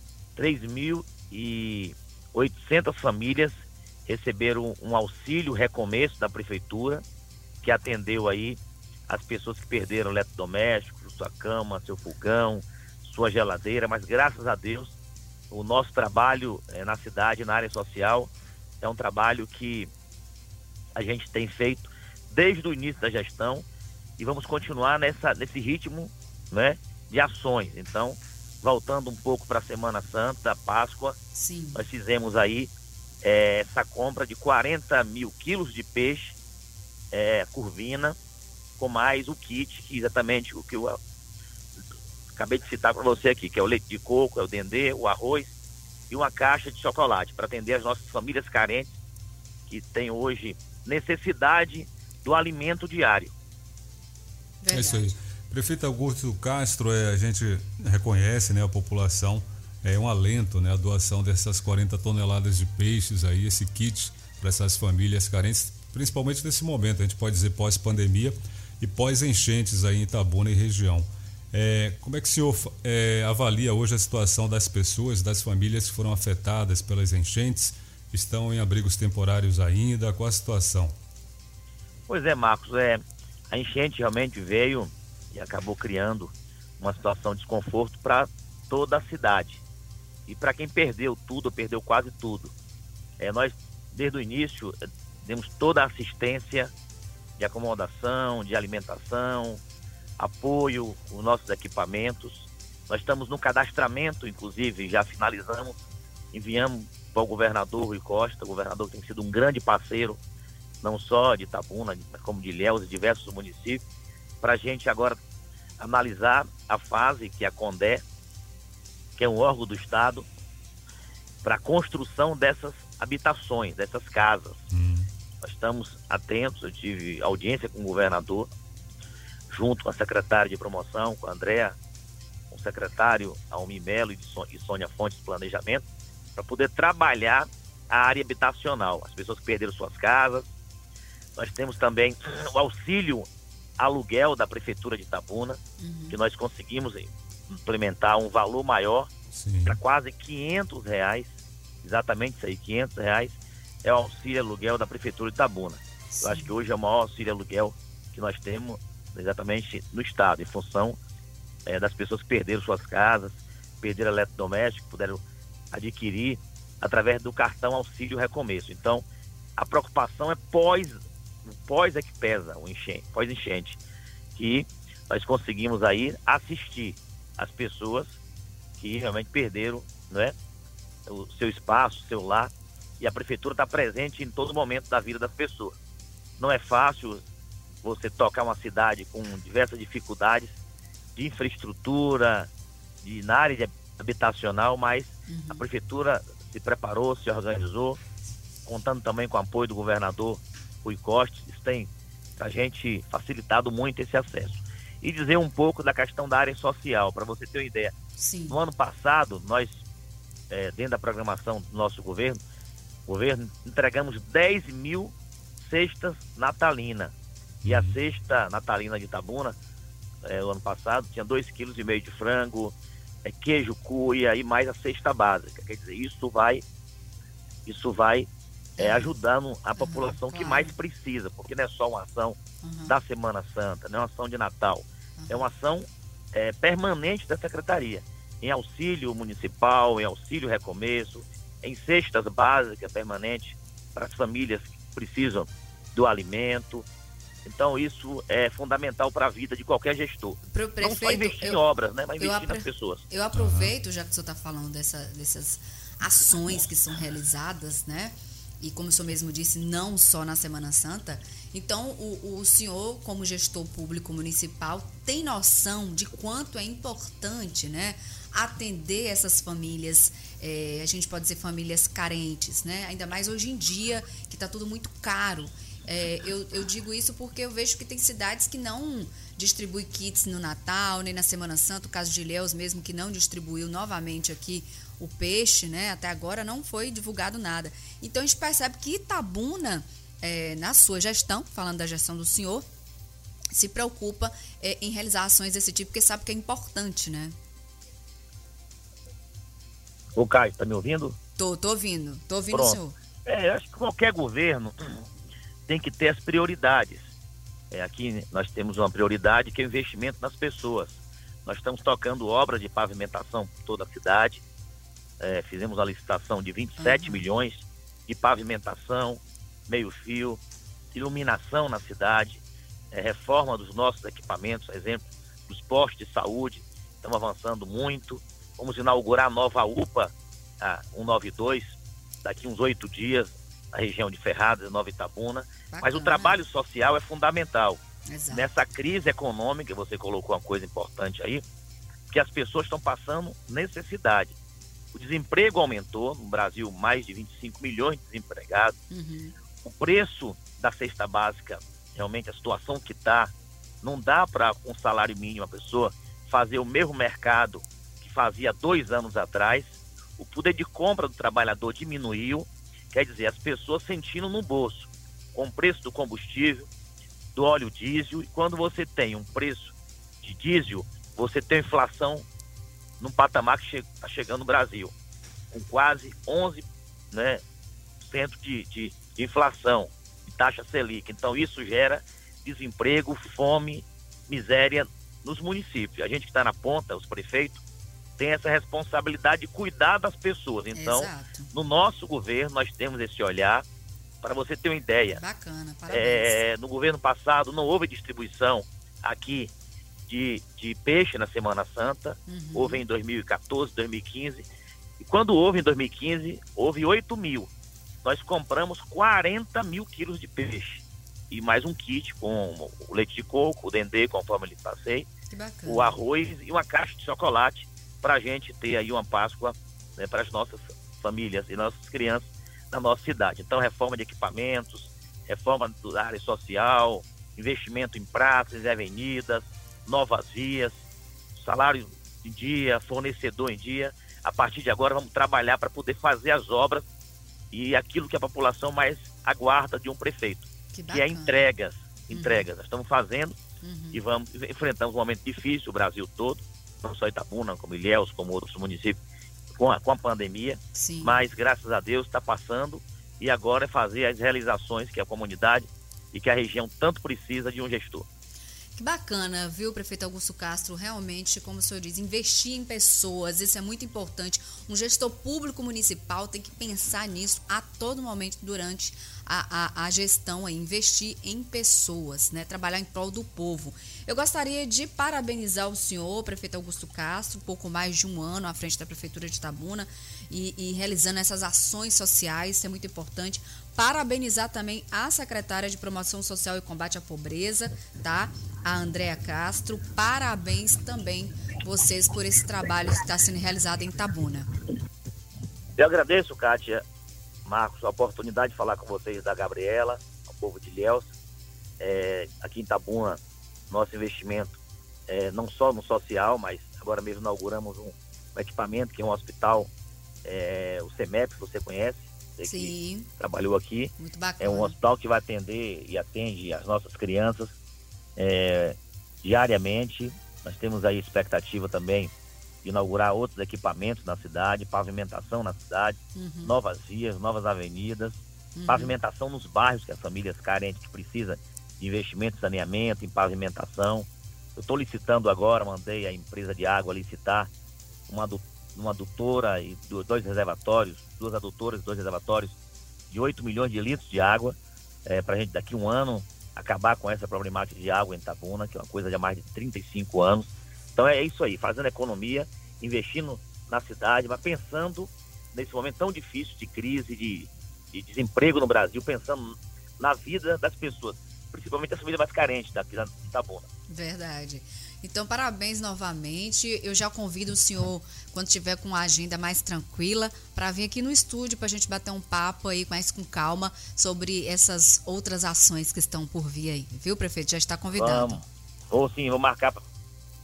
S6: 3.800 famílias receberam um auxílio recomeço da prefeitura, que atendeu aí as pessoas que perderam eletrodomésticos, sua cama, seu fogão, sua geladeira. Mas graças a Deus o nosso trabalho na cidade, na área social, é um trabalho que a gente tem feito desde o início da gestão e vamos continuar nesse ritmo, né, de ações. Então, voltando um pouco para a Semana Santa, Páscoa, nós fizemos aí essa compra de 40 mil quilos de peixe, curvina, com mais o kit, que exatamente o que eu acabei de citar para você aqui, que é o leite de coco, é o dendê, o arroz e uma caixa de chocolate, para atender as nossas famílias carentes, que têm hoje necessidade do alimento diário.
S3: Verdade. É isso aí. Prefeito Augusto Castro, a gente reconhece, né, a população, é um alento, né, a doação dessas 40 toneladas de peixes aí, esse kit para essas famílias carentes, principalmente nesse momento, a gente pode dizer pós-pandemia e pós-enchentes aí em Itabuna e região. Como é que o senhor avalia hoje a situação das pessoas, das famílias que foram afetadas pelas enchentes, estão em abrigos temporários ainda, qual a situação?
S6: Pois é, Marcos, a enchente realmente veio e acabou criando uma situação de desconforto para toda a cidade. E para quem perdeu tudo, perdeu quase tudo. Nós, desde o início, demos toda a assistência de acomodação, de alimentação, apoio, os nossos equipamentos. Nós estamos no cadastramento, inclusive, já finalizamos, enviamos para o governador Rui Costa, o governador que tem sido um grande parceiro, não só de Itabuna, como de Ilhéus e diversos municípios, para a gente agora analisar a fase que a CONDE, que é um órgão do Estado, para a construção dessas habitações, dessas casas. Nós estamos atentos, eu tive audiência com o governador, junto com a secretária de promoção, com a Andréa, com o secretário Almi Melo e Sônia Fontes de Planejamento, para poder trabalhar a área habitacional, as pessoas que perderam suas casas. Nós temos também o auxílio aluguel da Prefeitura de Itabuna, que nós conseguimos implementar um valor maior para quase R$500, exatamente isso aí, R$500 é o auxílio aluguel da Prefeitura de Itabuna. Eu acho que hoje é o maior auxílio aluguel que nós temos exatamente no Estado, em função das pessoas que perderam suas casas, perderam eletrodomésticos, puderam adquirir através do cartão Auxílio Recomeço. Então, a preocupação é pós é que pesa, pós-enchente, que nós conseguimos aí assistir as pessoas que realmente perderam, né, o seu espaço, o seu lar, e a Prefeitura está presente em todo momento da vida das pessoas. Não é fácil você tocar uma cidade com diversas dificuldades de infraestrutura, na área habitacional, mas a Prefeitura se preparou, se organizou, contando também com o apoio do governador Rui Costa. Isso tem a gente facilitado muito esse acesso. E dizer um pouco da questão da área social, para você ter uma ideia. No ano passado, nós, dentro da programação do nosso governo, entregamos 10 mil cestas natalinas. E a cesta natalina de Itabuna, o ano passado, tinha 2,5 kg de frango, queijo cuia e mais a cesta básica. Quer dizer, isso vai ajudando a população que mais precisa, porque não é só uma ação da Semana Santa, não é uma ação de Natal, é uma ação permanente da Secretaria, em auxílio municipal, em auxílio recomeço, em cestas básicas permanentes para as famílias que precisam do alimento. Então isso é fundamental para a vida de qualquer gestor.
S2: Prefeito,
S6: não só investir em obras, né, mas investir nas pessoas.
S2: Eu aproveito, já que o senhor está falando dessas ações que são realizadas, né? E como o senhor mesmo disse, não só na Semana Santa. Então, o senhor, como gestor público municipal, tem noção de quanto é importante, né, atender essas famílias, a gente pode dizer famílias carentes, né? Ainda mais hoje em dia, que está tudo muito caro. Eu digo isso porque eu vejo que tem cidades que não distribuem kits no Natal, nem na Semana Santa. O caso de Ilhéus mesmo, que não distribuiu novamente aqui o peixe, né? Até agora não foi divulgado nada. Então a gente percebe que Itabuna, na sua gestão, falando da gestão do senhor, se preocupa em realizar ações desse tipo, porque sabe que é importante, né?
S6: Ô Caio, tá me ouvindo?
S2: Tô ouvindo
S6: Pronto.
S2: O senhor.
S6: Eu acho que qualquer governo tem que ter as prioridades. Aqui nós temos uma prioridade que é o investimento nas pessoas. Nós estamos tocando obras de pavimentação por toda a cidade. Fizemos a licitação de 27 milhões de pavimentação, meio-fio, iluminação na cidade, reforma dos nossos equipamentos, exemplo, dos postos de saúde. Estamos avançando muito. Vamos inaugurar a nova UPA, a 192, daqui uns 8 dias, na região de Ferradas, Nova Itabuna. Bacana. Mas o trabalho social é fundamental.
S2: Exato.
S6: Nessa crise econômica, você colocou uma coisa importante aí, que as pessoas estão passando necessidade. O desemprego aumentou, no Brasil mais de 25 milhões de desempregados. O preço da cesta básica, realmente a situação que está, não dá para com um salário mínimo a pessoa fazer o mesmo mercado que fazia 2 anos atrás. O poder de compra do trabalhador diminuiu, quer dizer, as pessoas sentindo no bolso, com o preço do combustível, do óleo diesel, e quando você tem um preço de diesel, você tem inflação num patamar que está chegando no Brasil, com quase 11%, né, de inflação, de taxa Selic. Então isso gera desemprego, fome, miséria nos municípios. A gente que está na ponta, os prefeitos, tem essa responsabilidade de cuidar das pessoas. Então,
S2: Exato.
S6: no nosso governo, nós temos esse olhar. Para você ter uma ideia,
S2: Bacana, parabéns.
S6: no governo passado não houve distribuição aqui de peixe na Semana Santa. Houve em 2014, 2015. E quando houve em 2015, houve 8 mil. Nós compramos 40 mil quilos de peixe. E mais um kit com o leite de coco, o dendê, conforme eu lhe passei,
S2: Que bacana.
S6: o arroz e uma caixa de chocolate para a gente ter aí uma Páscoa, né, para as nossas famílias e nossas crianças na nossa cidade. Então, reforma de equipamentos, reforma da área social, investimento em praças e avenidas, novas vias, salário em dia, fornecedor em dia. A partir de agora vamos trabalhar para poder fazer as obras e aquilo que a população mais aguarda de um prefeito,
S2: Que
S6: que é
S2: bacana.
S6: entregas. Nós estamos fazendo e enfrentamos um momento difícil, o Brasil todo, não só Itabuna, como Ilhéus, como outros municípios, com a pandemia.
S2: Sim.
S6: Mas graças a Deus está passando e agora é fazer as realizações que a comunidade e que a região tanto precisa de um gestor.
S2: Que bacana, viu, prefeito Augusto Castro? Realmente, como o senhor diz, investir em pessoas, isso é muito importante. Um gestor público municipal tem que pensar nisso a todo momento durante a gestão, investir em pessoas, né? Trabalhar em prol do povo. Eu gostaria de parabenizar o senhor, prefeito Augusto Castro, pouco mais de um ano à frente da Prefeitura de Itabuna e realizando essas ações sociais, isso é muito importante. Parabenizar também a secretária de Promoção Social e Combate à Pobreza, tá? A Andréa Castro. Parabéns também vocês por esse trabalho que está sendo realizado em Itabuna.
S6: Eu agradeço, Kátia, Marcos, a oportunidade de falar com vocês da Gabriela, ao povo de Ilhéus. Aqui em Itabuna, nosso investimento não só no social, mas agora mesmo inauguramos um equipamento que é um hospital, o CEMEP, você conhece? Você
S2: Sim.
S6: que trabalhou aqui.
S2: Muito bacana.
S6: É um hospital que vai atender e atende as nossas crianças diariamente. Nós temos aí expectativa também de inaugurar outros equipamentos na cidade, pavimentação na cidade, novas vias, novas avenidas, pavimentação nos bairros que as famílias carentes que precisam de investimento em saneamento, em pavimentação. Eu estou licitando agora, mandei a empresa de água licitar uma adutora e dois reservatórios, duas adutoras e dois reservatórios de 8 milhões de litros de água, para a gente daqui a um ano acabar com essa problemática de água em Itabuna, que é uma coisa de há mais de 35 anos. Então é isso aí, fazendo economia, investindo na cidade, mas pensando nesse momento tão difícil de crise, de desemprego no Brasil, pensando na vida das pessoas, principalmente as famílias mais carentes daqui de Itabuna.
S2: Verdade. Então, parabéns novamente. Eu já convido o senhor, quando tiver com uma agenda mais tranquila, para vir aqui no estúdio para a gente bater um papo aí mais com calma sobre essas outras ações que estão por vir aí. Viu, prefeito? Já está convidado.
S6: Vamos. Vou marcar para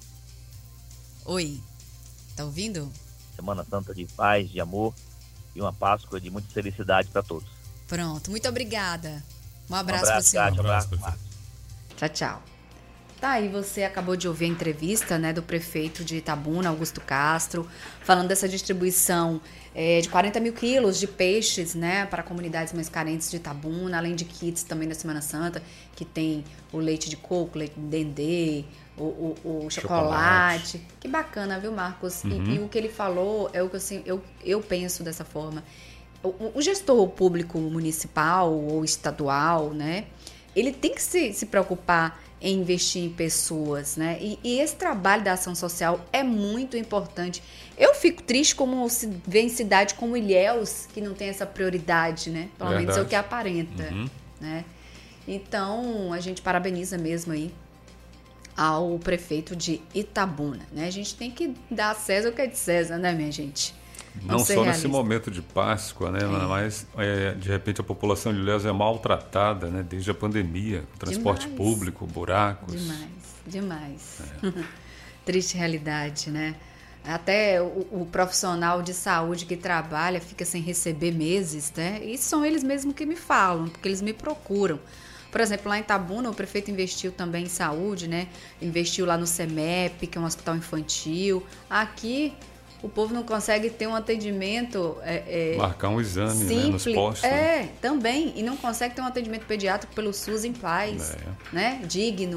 S2: Oi, tá ouvindo?
S6: Semana Santa de paz, de amor e uma Páscoa de muita felicidade para todos.
S2: Pronto, muito obrigada. Um abraço para o senhor.
S6: Kátia,
S3: Um abraço,
S6: Marcos.
S2: Tchau, tchau. Tá aí, você acabou de ouvir a entrevista, né, do prefeito de Itabuna, Augusto Castro, falando dessa distribuição de 40 mil quilos de peixes, né, para comunidades mais carentes de Itabuna, além de kits também da Semana Santa, que tem o leite de coco, leite de dendê, o chocolate. Que bacana, viu, Marcos? E o que ele falou é o que assim, eu penso dessa forma. O gestor público municipal ou estadual, né, ele tem que se preocupar em investir em pessoas, né? E esse trabalho da ação social é muito importante. Eu fico triste como se vê em cidade como Ilhéus, que não tem essa prioridade, né? Pelo menos é o que aparenta, né? Então, a gente parabeniza mesmo aí ao prefeito de Itabuna, né? A gente tem que dar a César o que é de César, né, minha gente?
S3: Não só nesse momento de Páscoa, né? Mas de repente a população de Ilhéus é maltratada, né? Desde a pandemia, o transporte público, buracos.
S2: Demais. Triste realidade, né? Até o profissional de saúde que trabalha fica sem receber meses, né? E são eles mesmos que me falam, porque eles me procuram. Por exemplo, lá em Itabuna, o prefeito investiu também em saúde, né? Investiu lá no CEMEP, que é um hospital infantil. Aqui o povo não consegue ter um atendimento
S3: marcar um exame,
S2: simples,
S3: né, nos postos.
S2: Também. E não consegue ter um atendimento pediátrico pelo SUS em Paz, né? Digno.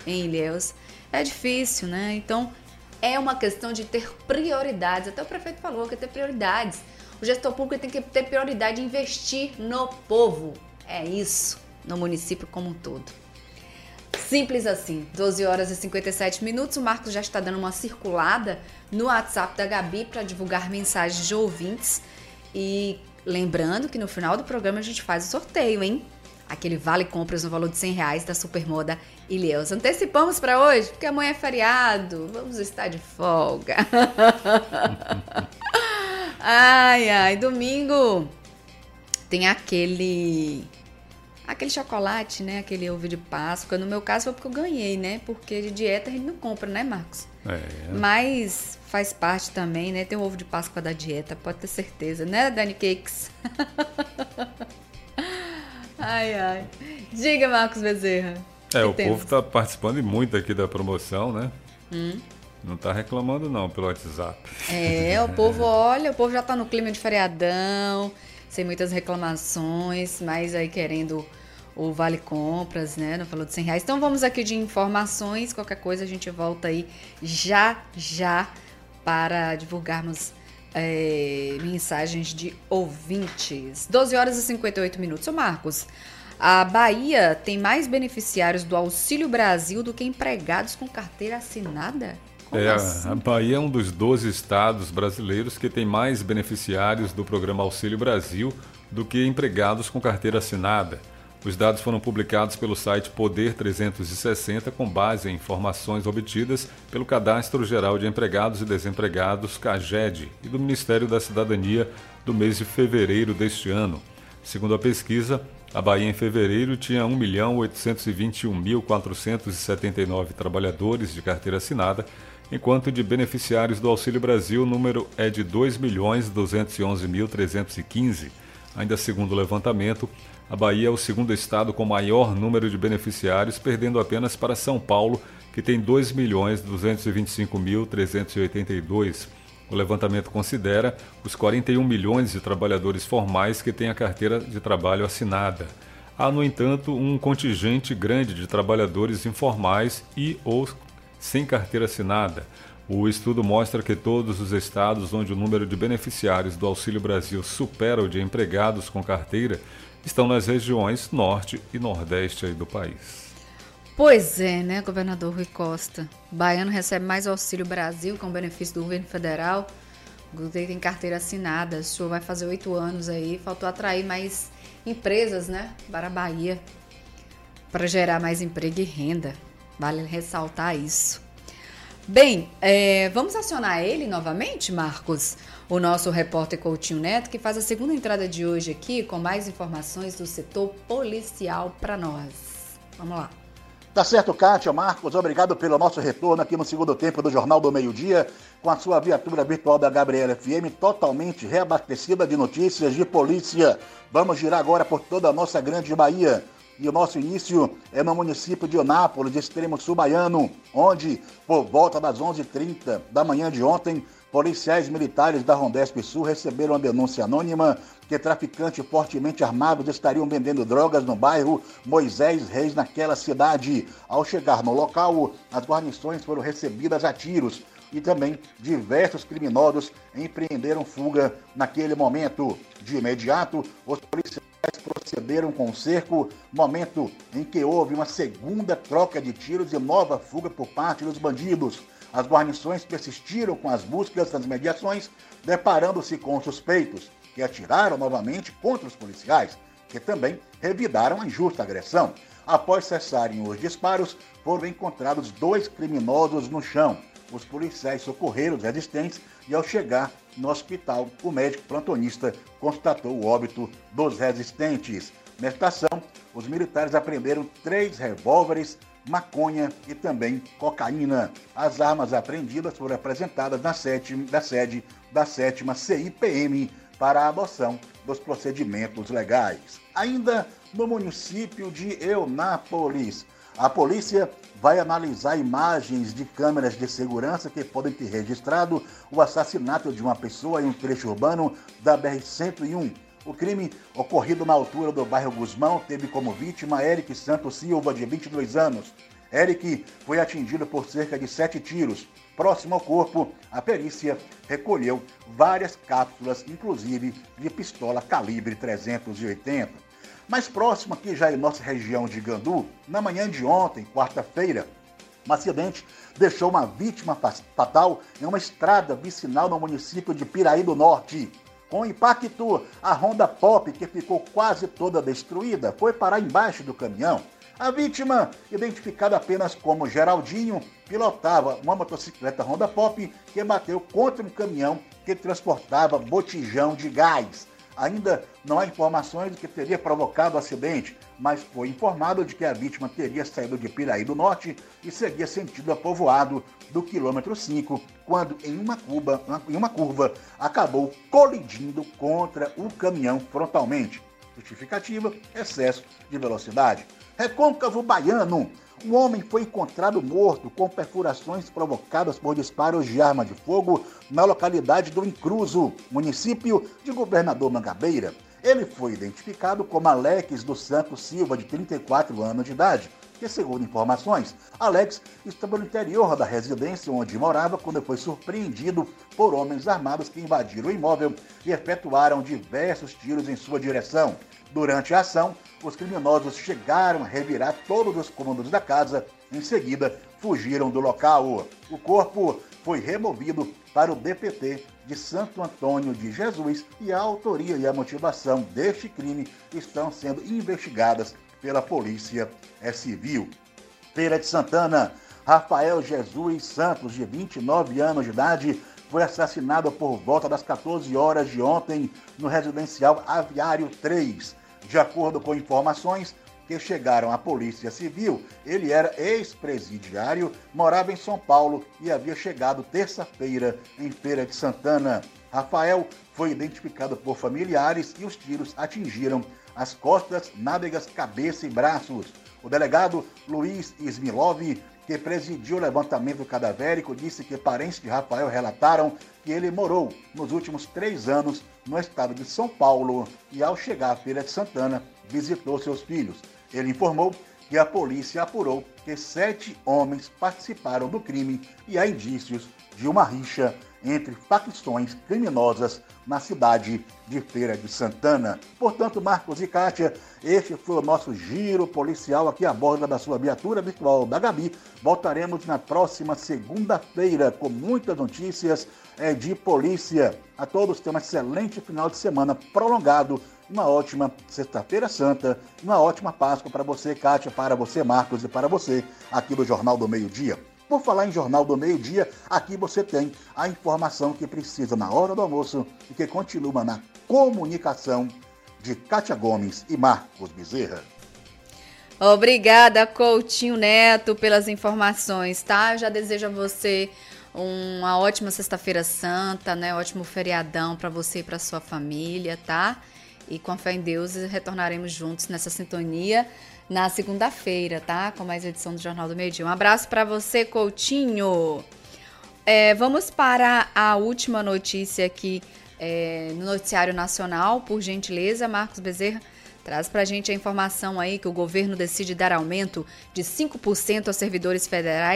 S2: em Ilhéus, é difícil, né? Então, é uma questão de ter prioridades. Até o prefeito falou que ter prioridades. O gestor público tem que ter prioridade em investir no povo. É isso, no município como um todo. Simples assim, 12 horas e 57 minutos. O Marcos já está dando uma circulada no WhatsApp da Gabi para divulgar mensagens de ouvintes. E lembrando que no final do programa a gente faz o sorteio, hein? Aquele vale compras no valor de R$100 da Supermoda Ilhéus. Antecipamos para hoje, porque amanhã é feriado. Vamos estar de folga. Ai, domingo tem aquele chocolate, né? Aquele ovo de Páscoa. No meu caso foi porque eu ganhei, né? Porque de dieta a gente não compra, né, Marcos? Mas faz parte também, né? Tem o ovo de Páscoa da dieta, pode ter certeza, né, Dani Cakes? Ai. Diga, Marcos Bezerra.
S3: O povo está participando muito aqui da promoção, né? Não está reclamando não pelo WhatsApp.
S2: O povo já está no clima de feriadão, sem muitas reclamações, mas aí querendo o Vale Compras, né? Não falou de R$100. Então vamos aqui de informações, qualquer coisa a gente volta aí já para divulgarmos mensagens de ouvintes. 12 horas e 58 minutos. Ô Marcos, a Bahia tem mais beneficiários do Auxílio Brasil do que empregados com carteira assinada? Como assim?
S3: A Bahia é um dos 12 estados brasileiros que tem mais beneficiários do programa Auxílio Brasil do que empregados com carteira assinada. Os dados foram publicados pelo site Poder 360 com base em informações obtidas pelo Cadastro Geral de Empregados e Desempregados, CAGED, e do Ministério da Cidadania do mês de fevereiro deste ano. Segundo a pesquisa, a Bahia em fevereiro tinha 1.821.479 trabalhadores de carteira assinada, enquanto de beneficiários do Auxílio Brasil o número é de 2.211.315. Ainda segundo o levantamento, a Bahia é o segundo estado com maior número de beneficiários, perdendo apenas para São Paulo, que tem 2.225.382. O levantamento considera os 41 milhões de trabalhadores formais que têm a carteira de trabalho assinada. Há, no entanto, um contingente grande de trabalhadores informais e ou sem carteira assinada. O estudo mostra que todos os estados onde o número de beneficiários do Auxílio Brasil supera o de empregados com carteira estão nas regiões norte e nordeste aí do país.
S2: Pois é, né, governador Rui Costa? O baiano recebe mais Auxílio Brasil, com benefício do governo federal. O tem carteira assinada. O senhor vai fazer 8 anos aí. Faltou atrair mais empresas, né, para a Bahia, para gerar mais emprego e renda. Vale ressaltar isso. Bem, vamos acionar ele novamente, Marcos? O nosso repórter Coutinho Neto, que faz a segunda entrada de hoje aqui com mais informações do setor policial para nós. Vamos lá.
S5: Tá certo, Kátia, Marcos, obrigado pelo nosso retorno aqui no segundo tempo do Jornal do Meio-Dia, com a sua viatura virtual da Gabriela FM totalmente reabastecida de notícias de polícia. Vamos girar agora por toda a nossa grande Bahia. E o nosso início é no município de Eunápolis, extremo sul baiano, onde, por volta das 11h30 da manhã de ontem, policiais militares da Rondesp Sul receberam uma denúncia anônima que traficantes fortemente armados estariam vendendo drogas no bairro Moisés Reis, naquela cidade. Ao chegar no local, as guarnições foram recebidas a tiros e também diversos criminosos empreenderam fuga naquele momento. De imediato, os policiais procederam com o cerco, momento em que houve uma segunda troca de tiros e nova fuga por parte dos bandidos. As guarnições persistiram com as buscas nas mediações, deparando-se com os suspeitos, que atiraram novamente contra os policiais, que também revidaram a injusta agressão. Após cessarem os disparos, foram encontrados 2 criminosos no chão. Os policiais socorreram os resistentes e, ao chegar no hospital, o médico plantonista constatou o óbito dos resistentes. Nesta ação, os militares apreenderam 3 revólveres, maconha e também cocaína. As armas apreendidas foram apresentadas na sede da 7ª CIPM para a adoção dos procedimentos legais. Ainda no município de Eunápolis, a polícia vai analisar imagens de câmeras de segurança que podem ter registrado o assassinato de uma pessoa em um trecho urbano da BR-101. O crime, ocorrido na altura do bairro Gusmão, teve como vítima Eric Santos Silva, de 22 anos. Eric foi atingido por cerca de 7 tiros. Próximo ao corpo, a perícia recolheu várias cápsulas, inclusive de pistola calibre 380. Mais próximo aqui já em nossa região de Gandu, na manhã de ontem, quarta-feira, um acidente deixou uma vítima fatal em uma estrada vicinal no município de Piraí do Norte. Com o impacto, a Honda Pop, que ficou quase toda destruída, foi parar embaixo do caminhão. A vítima, identificada apenas como Geraldinho, pilotava uma motocicleta Honda Pop que bateu contra um caminhão que transportava botijão de gás. Ainda não há informações do que teria provocado o acidente, mas foi informado de que a vítima teria saído de Piraí do Norte e seguia sentido a Povoado do quilômetro 5, quando em uma curva acabou colidindo contra o caminhão frontalmente. Justificativa: excesso de velocidade. Recôncavo Baiano. Um homem foi encontrado morto com perfurações provocadas por disparos de arma de fogo na localidade do Incruso, município de Governador Mangabeira. Ele foi identificado como Alex dos Santos Silva, de 34 anos de idade, que, segundo informações, Alex estava no interior da residência onde morava quando foi surpreendido por homens armados que invadiram o imóvel e efetuaram diversos tiros em sua direção. Durante a ação, os criminosos chegaram a revirar todos os cômodos da casa. Em seguida, fugiram do local. O corpo foi removido para o DPT de Santo Antônio de Jesus e a autoria e a motivação deste crime estão sendo investigadas pela Polícia Civil. Feira de Santana. Rafael Jesus Santos, de 29 anos de idade, foi assassinado por volta das 14 horas de ontem no residencial Aviário 3. De acordo com informações que chegaram à Polícia Civil, ele era ex-presidiário, morava em São Paulo e havia chegado terça-feira em Feira de Santana. Rafael foi identificado por familiares e os tiros atingiram as costas, nádegas, cabeça e braços. O delegado Luiz Smilov, que presidiu o levantamento cadavérico, disse que parentes de Rafael relataram que ele morou nos últimos 3 anos no estado de São Paulo e, ao chegar à Feira de Santana, visitou seus filhos. Ele informou que a polícia apurou que 7 homens participaram do crime e há indícios de uma rixa entre facções criminosas na cidade de Feira de Santana. Portanto, Marcos e Kátia, este foi o nosso giro policial aqui a bordo da sua viatura virtual da Gabi. Voltaremos na próxima segunda-feira com muitas notícias de polícia. A todos tenham um excelente final de semana prolongado, uma ótima Sexta-feira Santa, uma ótima Páscoa para você, Kátia, para você, Marcos, e para você aqui do Jornal do Meio-Dia. Por falar em Jornal do Meio-Dia, aqui você tem a informação que precisa na hora do almoço e que continua na comunicação de Kátia Gomes e Marcos Bezerra.
S2: Obrigada, Coutinho Neto, pelas informações, tá? Eu já desejo a você uma ótima Sexta-feira Santa, né? Ótimo feriadão para você e para sua família, tá? E com a fé em Deus retornaremos juntos nessa sintonia na segunda-feira, tá? Com mais edição do Jornal do Meio-Dia. Um abraço para você, Coutinho. Vamos para a última notícia aqui no Noticiário Nacional. Por gentileza, Marcos Bezerra, traz pra gente a informação aí que o governo decide dar aumento de 5% aos servidores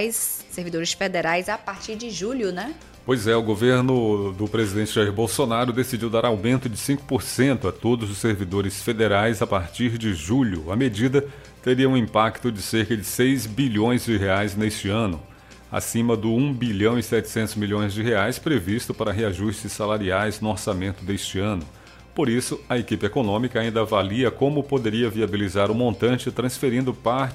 S2: federais a partir de julho, né?
S3: Pois é, o governo do presidente Jair Bolsonaro decidiu dar aumento de 5% a todos os servidores federais a partir de julho. A medida teria um impacto de cerca de 6 bilhões de reais neste ano, acima do 1 bilhão e 700 milhões de reais previsto para reajustes salariais no orçamento deste ano. Por isso, a equipe econômica ainda avalia como poderia viabilizar o montante transferindo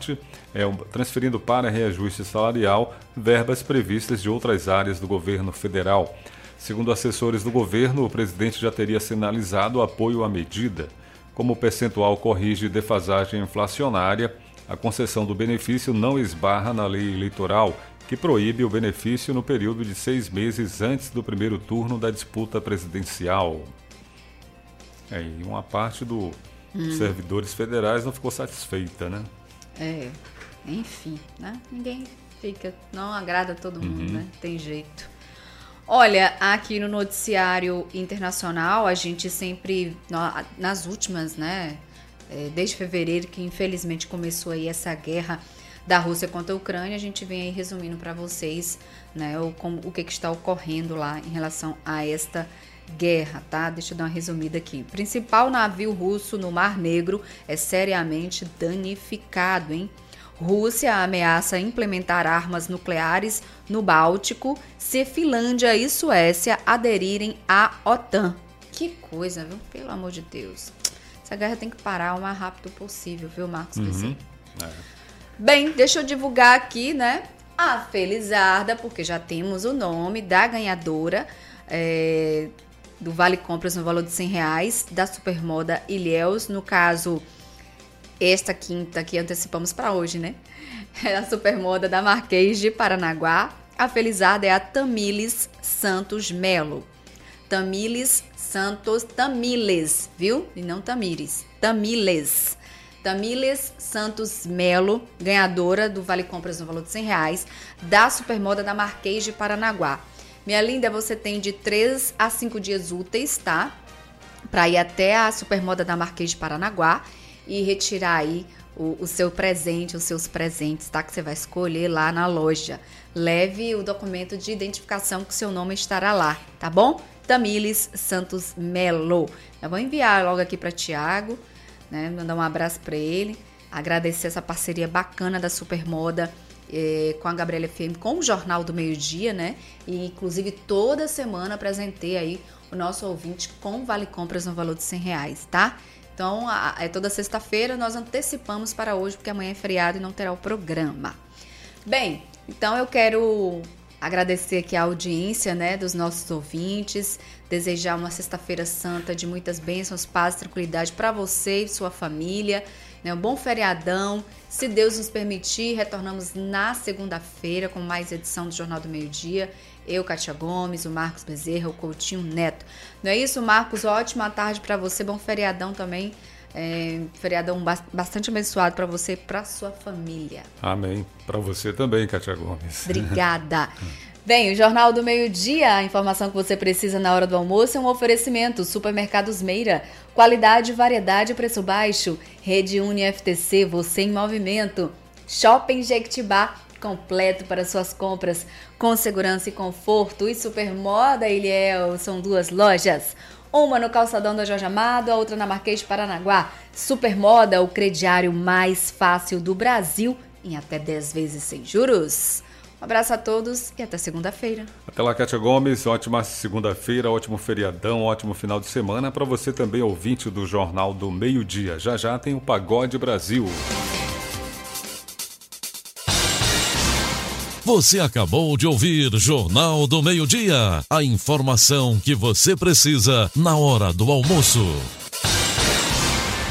S3: para reajuste salarial verbas previstas de outras áreas do governo federal. Segundo assessores do governo, o presidente já teria sinalizado apoio à medida. Como o percentual corrige defasagem inflacionária, a concessão do benefício não esbarra na lei eleitoral, que proíbe o benefício no período de 6 meses antes do primeiro turno da disputa presidencial. E uma parte dos servidores federais não ficou satisfeita, né?
S2: Enfim, né? Ninguém não agrada todo mundo, né? Tem jeito. Olha, aqui no Noticiário Internacional, a gente sempre, nas últimas, né? Desde fevereiro, que infelizmente começou aí essa guerra da Rússia contra a Ucrânia. A gente vem aí resumindo para vocês, né, o que está ocorrendo lá em relação a esta guerra, tá? Deixa eu dar uma resumida aqui. O principal navio russo no Mar Negro é seriamente danificado, hein? Rússia ameaça implementar armas nucleares no Báltico se Finlândia e Suécia aderirem à OTAN. Que coisa, viu? Pelo amor de Deus. Essa guerra tem que parar o mais rápido possível, viu, Marcos? Bem, deixa eu divulgar aqui, né, a Felizarda, porque já temos o nome da ganhadora do Vale Compras no valor de R$100 da Supermoda Ilhéus. No caso, esta quinta que antecipamos para hoje, né? É a Supermoda da Marquês de Paranaguá. A Felizarda é a Tamiles Santos Melo. Tamiles, viu? E não Tamires. Tamiles Santos Melo, ganhadora do Vale Compras no valor de R$100 da Supermoda da Marquês de Paranaguá. Minha linda, você tem de 3 a 5 dias úteis, tá? Para ir até a Supermoda da Marquês de Paranaguá e retirar aí o seu presente, os seus presentes, tá? Que você vai escolher lá na loja. Leve o documento de identificação que o seu nome estará lá, tá bom? Tamiles Santos Melo. Eu vou enviar logo aqui para Tiago, né? Mandar um abraço para ele, agradecer essa parceria bacana da Supermoda com a Gabriela FM, com o Jornal do Meio-Dia, né? E inclusive toda semana apresentei aí o nosso ouvinte com Vale Compras no valor de R$100, tá? Então, toda sexta-feira nós antecipamos para hoje, porque amanhã é feriado e não terá o programa. Bem, então eu quero agradecer aqui a audiência, né, dos nossos ouvintes, desejar uma sexta-feira santa de muitas bênçãos, paz e tranquilidade para você e sua família, né, um bom feriadão. Se Deus nos permitir, retornamos na segunda-feira com mais edição do Jornal do Meio-Dia. Eu, Kátia Gomes, o Marcos Bezerra, o Coutinho Neto. Não é isso, Marcos? Ótima tarde para você, bom feriadão também. Feriadão bastante abençoado para você e para sua família.
S3: Amém. Para você também, Kátia Gomes.
S2: Obrigada. Bem, o Jornal do Meio-Dia, a informação que você precisa na hora do almoço é um oferecimento. Supermercados Meira, qualidade, variedade e preço baixo. Rede Uni FTC, você em movimento. Shopping Jequitibá, completo para suas compras com segurança e conforto. E Supermoda Ilhéus, são 2 lojas. Uma no calçadão da Jorge Amado, a outra na Marquês de Paranaguá. Supermoda, o crediário mais fácil do Brasil, em até 10 vezes sem juros. Um abraço a todos e até segunda-feira.
S3: Até lá, Kátia Gomes. Ótima segunda-feira, ótimo feriadão, ótimo final de semana. Para você também, ouvinte do Jornal do Meio-Dia. Já já tem o Pagode Brasil.
S1: Você acabou de ouvir Jornal do Meio-Dia. A informação que você precisa na hora do almoço.